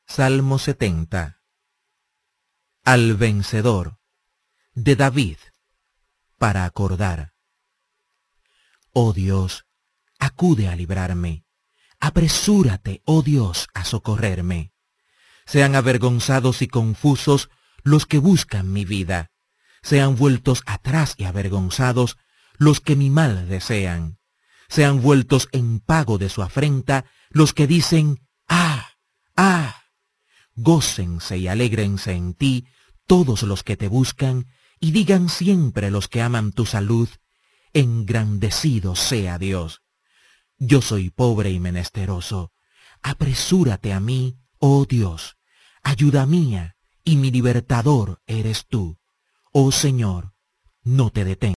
Salmo 70. Al vencedor, de David, para acordar. Oh Dios, acude a librarme. Apresúrate, oh Dios, a socorrerme. Sean avergonzados y confusos los que buscan mi vida. Sean vueltos atrás y avergonzados los que mi mal desean. Sean vueltos en pago de su afrenta los que dicen, ¡ah! ¡ah! Gócense y alégrense en ti todos los que te buscan, y digan siempre los que aman tu salud, engrandecido sea Dios. Yo soy pobre y menesteroso. Apresúrate a mí, oh Dios, ayuda mía, y mi libertador eres tú. Oh Señor, no te detengas.